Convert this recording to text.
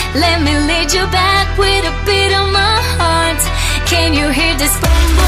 Let me lead you back with a beat of my heart. Can you hear this boom boom?